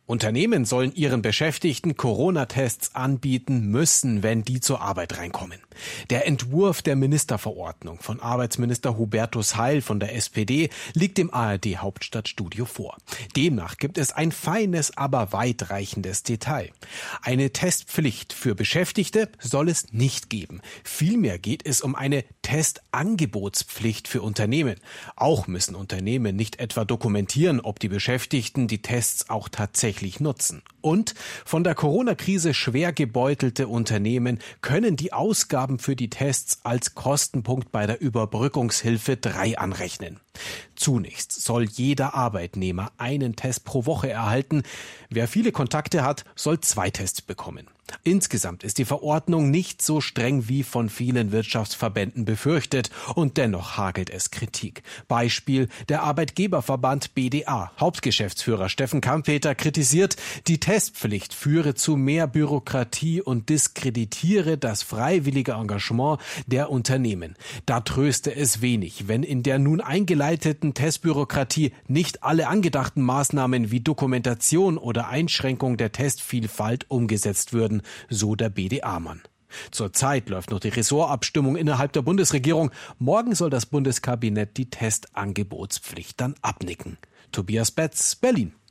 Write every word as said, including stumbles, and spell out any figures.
Unternehmen sollen ihren Beschäftigten Corona-Tests anbieten müssen, wenn die zur Arbeit reinkommen. Der Entwurf der Ministerverordnung von Arbeitsminister Hubertus Heil von der S P D liegt dem A R D-Hauptstadtstudio vor. Demnach gibt es ein feines, aber weitreichendes Detail. Eine Testpflicht für Beschäftigte soll es nicht geben. Vielmehr geht es um eine Testangebotspflicht für Unternehmen. Auch müssen Unternehmen nicht etwa dokumentieren, ob die Beschäftigten die Tests auch tatsächlich nutzen. Und von der Corona-Krise schwer gebeutelte Unternehmen können die Ausgaben für die Tests als Kostenpunkt bei der Überbrückungshilfe drei anrechnen. Zunächst soll jeder Arbeitnehmer einen Test pro Woche erhalten. Wer viele Kontakte hat, soll zwei Tests bekommen. Insgesamt ist die Verordnung nicht so streng wie von vielen Wirtschaftsverbänden befürchtet und dennoch hagelt es Kritik. Beispiel der Arbeitgeberverband B D A. Hauptgeschäftsführer Steffen Kampeter kritisiert, die Testpflicht führe zu mehr Bürokratie und diskreditiere das freiwillige Engagement der Unternehmen. Da tröste es wenig, wenn in der nun eingeleiteten Testbürokratie nicht alle angedachten Maßnahmen wie Dokumentation oder Einschränkung der Testvielfalt umgesetzt würden, so der B D A-Mann. Zurzeit läuft noch die Ressortabstimmung innerhalb der Bundesregierung. Morgen soll das Bundeskabinett die Testangebotspflicht dann abnicken. Tobias Betz, Berlin.